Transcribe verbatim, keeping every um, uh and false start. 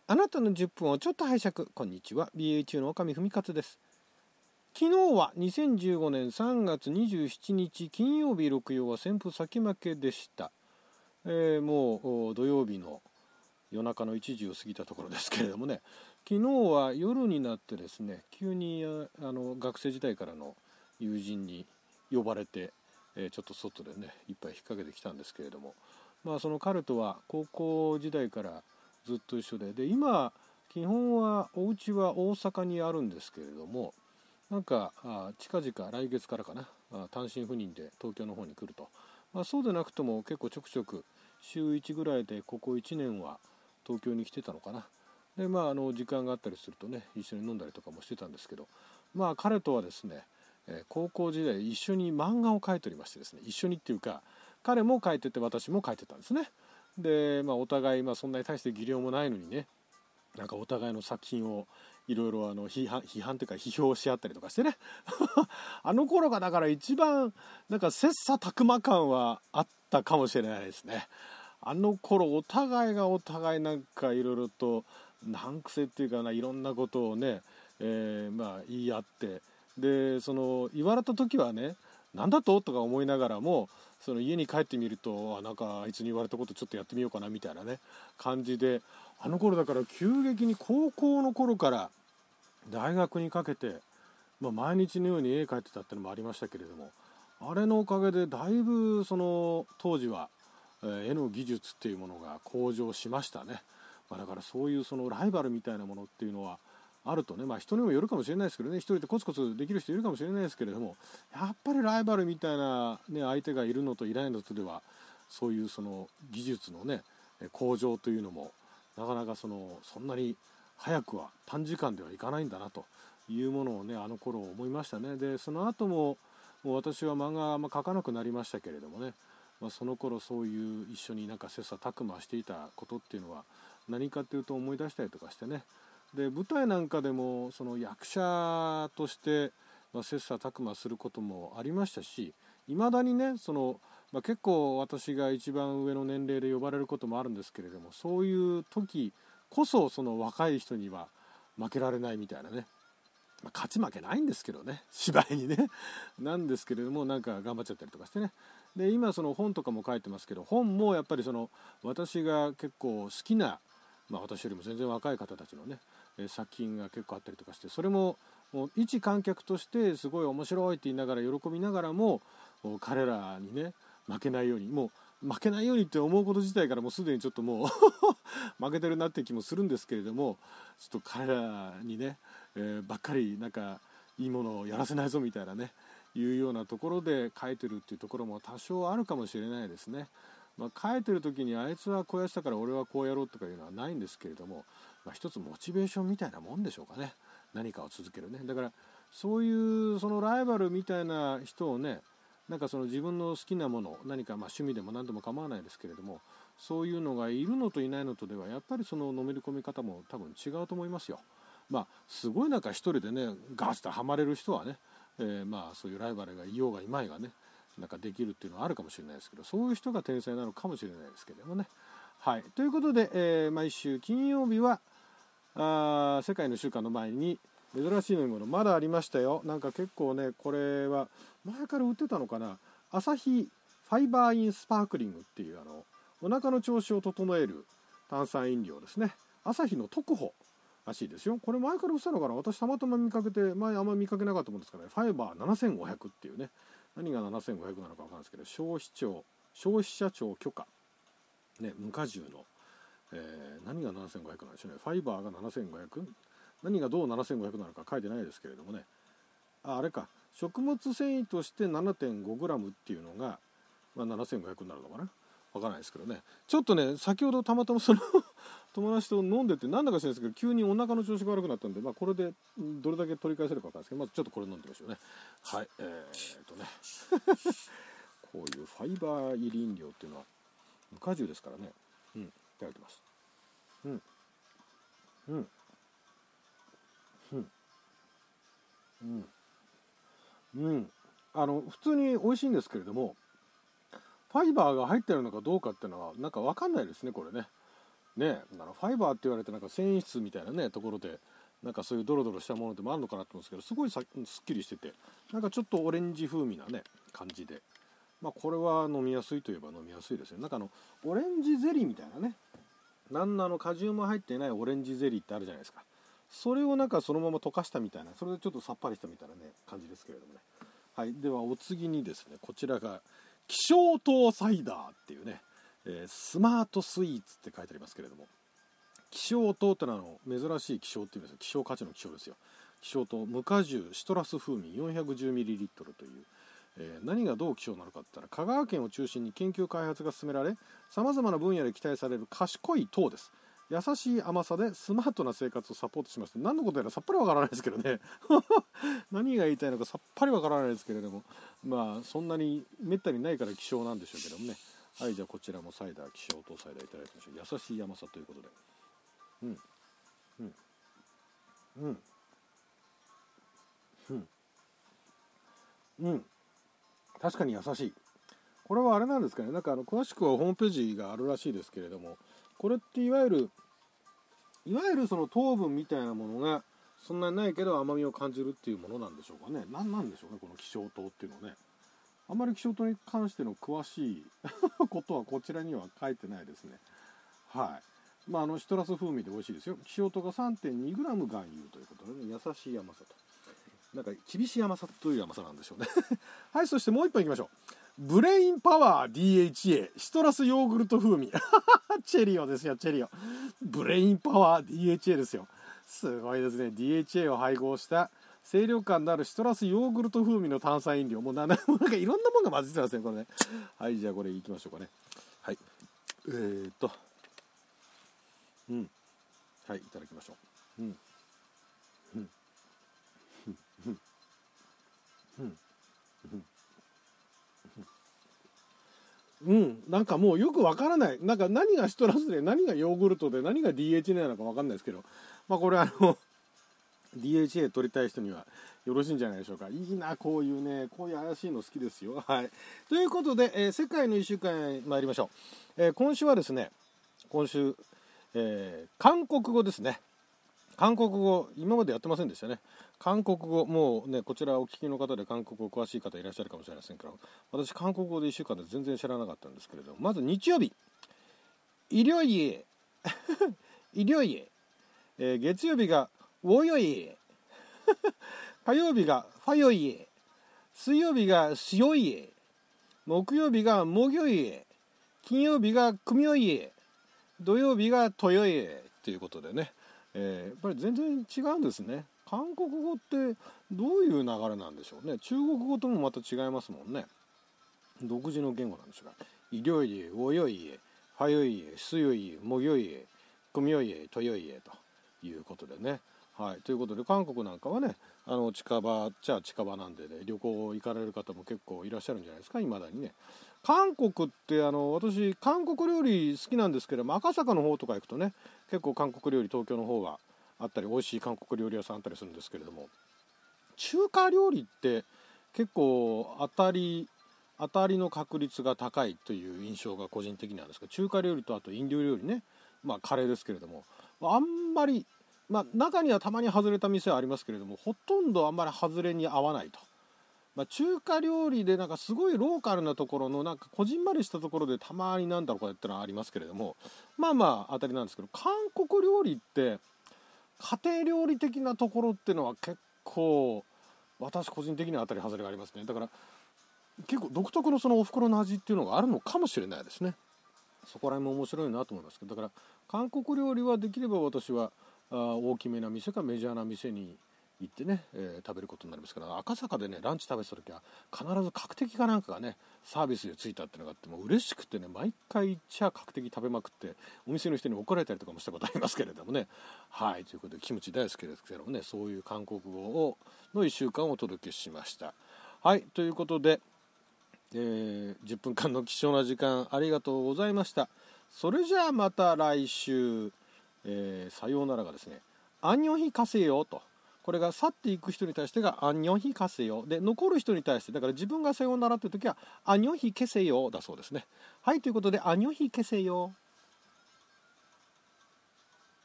あなたのじゅっぷんをちょっと拝借。こんにちは、 ビーエーエイチユー の岡見文勝です。昨日はにせんじゅうごねんさんがつにじゅうしちにち金曜日、六曜は旋風先負けでした。えー、もう土曜日の夜中のいちじを過ぎたところですけれどもね、昨日は夜になってですね、急にあの学生時代からの友人に呼ばれて、えー、ちょっと外でね一杯引っ掛けてきたんですけれども、まあその彼とは高校時代からずっと一緒で、で今基本はお家は大阪にあるんですけれども、なんかあ近々来月からかな、あ単身赴任で東京の方に来ると、まあ、そうでなくとも結構ちょくちょく週いちぐらいでここいちねんは東京に来てたのかな。でまああの時間があったりするとね一緒に飲んだりとかもしてたんですけど、まあ彼とはですね、えー、高校時代一緒に漫画を描いておりましてですね、一緒にっていうか彼も描いてて私も描いてたんですね。で、まあ、お互い、まあ、そんなに大して技量もないのにね、なんかお互いの作品をいろいろあの批判批判というか批評し合ったりとかしてねあの頃がだから一番なんか切磋琢磨感はあったかもしれないですね。あの頃お互いがお互いなんかいろいろと難癖っていうかないろんなことをね、えー、まあ言い合って、でその言われた時はねなんだととか思いながらも、その家に帰ってみると、あなんかあいつに言われたことちょっとやってみようかなみたいなね感じで、あの頃だから急激に高校の頃から大学にかけて、まあ、毎日のように絵描いてたってのもありましたけれども、あれのおかげでだいぶその当時は、えー、絵の技術っていうものが向上しましたね。まあ、だからそういうそのライバルみたいなものっていうのはあるとね、まあ人にもよるかもしれないですけどね、一人でコツコツできる人いるかもしれないですけれども、やっぱりライバルみたいな、ね、相手がいるのといないのとでは、そういうその技術のね向上というのもなかなかそのそんなに早くは短時間ではいかないんだなというものをねあの頃思いましたね。でその後ももう私は漫画あんま描かなくなりましたけれどもね、まあ、その頃そういう一緒になんか切磋琢磨していたことっていうのは何かっていうと思い出したりとかしてね、で舞台なんかでもその役者として切磋琢磨することもありましたし、いまだにねその、まあ、結構私が一番上の年齢で呼ばれることもあるんですけれども、そういう時こそその若い人には負けられないみたいなね、まあ、勝ち負けないんですけどね芝居にねなんですけれども、なんか頑張っちゃったりとかしてね。で今その本とかも書いてますけど、本もやっぱりその私が結構好きな、まあ、私よりも全然若い方たちのね作品が結構あったりとかして、それももう一観客としてすごい面白いって言いながら喜びながらも、彼らにね負けないように、もう負けないようにって思うこと自体からもうすでにちょっともう負けてるなって気もするんですけれども、ちょっと彼らにね、えー、ばっかりなんかいいものをやらせないぞみたいなねいうようなところで書いてるっていうところも多少あるかもしれないですね。まあ、書いてる時にあいつはこうやってたから俺はこうやろうとかいうのはないんですけれども、まあ、一つモチベーションみたいなもんでしょうかね、何かを続けるね。だからそういうそのライバルみたいな人をね、なんかその自分の好きなもの、何かまあ趣味でも何でも構わないですけれども、そういうのがいるのといないのとではやっぱりそののめり込み方も多分違うと思いますよ。まあすごいなんか一人でねガーッとハマれる人はね、えー、まあそういうライバルがいようがいまいがねなんかできるっていうのはあるかもしれないですけど、そういう人が天才なのかもしれないですけれどもね。はい、ということで、えー、毎週金曜日はあ世界の週間の前に珍しい飲み物まだありましたよ。なんか結構ね、これは前から売ってたのかな、アサヒファイバーインスパークリングっていうあのお腹の調子を整える炭酸飲料ですね。アサヒの特保らしいですよ。これ前から売ってたのかな、私たまたま見かけて、前あんまり見かけなかったもんですからね。ファイバーななせんごひゃくっていうね、何がななせんごひゃくなのか分かんないですけど、消費庁消費者庁許可ね、無果汁の、えー、何がななせんごひゃくなんでしょうね。ファイバーがななせんごひゃく、何がどうななせんごひゃくなのか書いてないですけれどもね。あ、あれか、食物繊維として ななてんごグラム っていうのが、まあ、ななせんごひゃくになるのかな、わからないですけどね。ちょっとね先ほどたまたまその友達と飲んでて、なんだか知らないですけど急にお腹の調子が悪くなったんで、まあ、これでどれだけ取り返せるかわかんないですけど、まずちょっとこれ飲んでみましょうね。はい、えー、っとねこういうファイバー入り飲料っていうのは無果汁ですからね。うん、いただきます。うんうんうんうんうん、あの普通に美味しいんですけれども、ファイバーが入ってるのかどうかっていうのはなんか分かんないですねこれね。 ね、あのファイバーって言われてなんか繊維質みたいなねところでなんかそういうドロドロしたものでもあるのかなと思うんですけど、すごいさすっきりしてて、なんかちょっとオレンジ風味なね感じで、まあこれは飲みやすいといえば飲みやすいですよ。なんかあのオレンジゼリーみたいなね、なんのあの果汁も入っていないオレンジゼリーってあるじゃないですか。それをなんかそのまま溶かしたみたいな、それでちょっとさっぱりしたみたいなね感じですけれどもね。はい、ではお次にですね、こちらが希少糖サイダーっていうね、えー、スマートスイーツって書いてありますけれども、希少糖ってのはあの珍しい希少っていうんですよ。希少価値の希少ですよ。希少糖無果汁シトラス風味 よんひゃくじゅうミリリットル という、えー、何がどう希少なのかって言ったら、香川県を中心に研究開発が進められ、さまざまな分野で期待される賢い糖です。優しい甘さでスマートな生活をサポートします。何のことやらさっぱりわからないですけどね何が言いたいのかさっぱりわからないですけれども、まあそんなにめったにないから希少なんでしょうけどもね。はい、じゃあこちらもサイダー希少糖サイダーいただきましょう。優しい甘さということで、うんうんうんうんうん、確かに優しい。これはあれなんですかね、なんかあの詳しくはホームページがあるらしいですけれども、これっていわゆるいわゆるその糖分みたいなものがそんなにないけど甘みを感じるっていうものなんでしょうかね。何なんでしょうね、この希少糖っていうのはね。あんまり希少糖に関しての詳しいことはこちらには書いてないですね。はい。まああのシトラス風味で美味しいですよ。希少糖が さんてんにグラム 含有ということでね、優しい甘さと。なんか厳しい甘さという甘さなんでしょうねはい、そしてもう一本いきましょう。ブレインパワー ディーエイチエー シトラスヨーグルト風味チェリオですよ、チェリオ。ブレインパワー ディーエイチエー ですよ。すごいですね。 ディーエイチエー を配合した清涼感のあるシトラスヨーグルト風味の炭酸飲料。もうななんかいろんなものが混ぜてますね、これね。はい、じゃあこれいきましょうかね。はい、えー、っとうんはい、いただきましょう。うんうんうんうんうん、なんかもうよくわからない。なんか何がシトラスで何がヨーグルトで何が ディーエイチエー なのかわかんないですけど、まあこれあのディーエイチエー 取りたい人にはよろしいんじゃないでしょうか。いいな、こういうね、こういう怪しいの好きですよ。はい。ということで、えー、世界のいっしゅうかんへ参りましょう。えー、今週はですね、今週、えー、韓国語ですね。韓国語、今までやってませんでしたね。韓国語、もうね、こちらお聞きの方で韓国語詳しい方いらっしゃるかもしれませんけど、私韓国語でいっしゅうかんで全然知らなかったんですけれども、まず日曜日、医療医医療医、えー、月曜日がウォヨイ火曜日がファヨイ水曜日がシヨイ木曜日がモギョイ金曜日がクミョイ土曜日がトヨイということでね、えー、やっぱり全然違うんですね。韓国語ってどういう流れなんでしょうね。中国語ともまた違いますもんね。独自の言語なんですが、医療医、ウォヨイ、ファヨイ、スヨイ、モギョイ、クミョイ、トヨイということでね。はい、ということで韓国なんかはね、あの近場っちゃ近場なんでね、旅行行かれる方も結構いらっしゃるんじゃないですか、未だにね。韓国ってあの私韓国料理好きなんですけども、赤坂の方とか行くとね、結構韓国料理東京の方があったり、美味しい韓国料理屋さんあったりするんですけれども、中華料理って結構当たり当たりの確率が高いという印象が個人的にあるんですが、中華料理とあとインド料理ね、まあカレーですけれども、あんまり、まあ中にはたまに外れた店はありますけれども、ほとんどあんまり外れに合わないと。まあ、中華料理でなんかすごいローカルなところのなんかこじんまりしたところでたまになんだろうかってのはありますけれども、まあまあ当たりなんですけど、韓国料理って家庭料理的なところっていうのは結構私個人的には当たり外れがありますね。だから結構独特のそのお袋の味っていうのがあるのかもしれないですね。そこら辺も面白いなと思いますけど、だから韓国料理はできれば私はあ大きめな店かメジャーな店に行ってね、えー、食べることになりますから、赤坂でねランチ食べてた時は必ず角的かなんかがねサービスでついたっていうのがあって、もう嬉しくてね、毎回行っちゃ角的食べまくってお店の人に怒られたりとかもしたことありますけれどもね。はい、ということでキムチ大好きですけどもね、そういう韓国語をのいっしゅうかんをお届けしました。はい、ということで、えー、じゅっぷんかんの貴重な時間ありがとうございました。それじゃあまた来週、えー、さようならがですね、アンニョンヒカセヨと、これが去っていく人に対してがアンニョンヒカセヨで、残る人に対して、だから自分がさようならという時はアンニョンヒケセヨだそうですね。はい、ということでアンニョンヒケセヨ。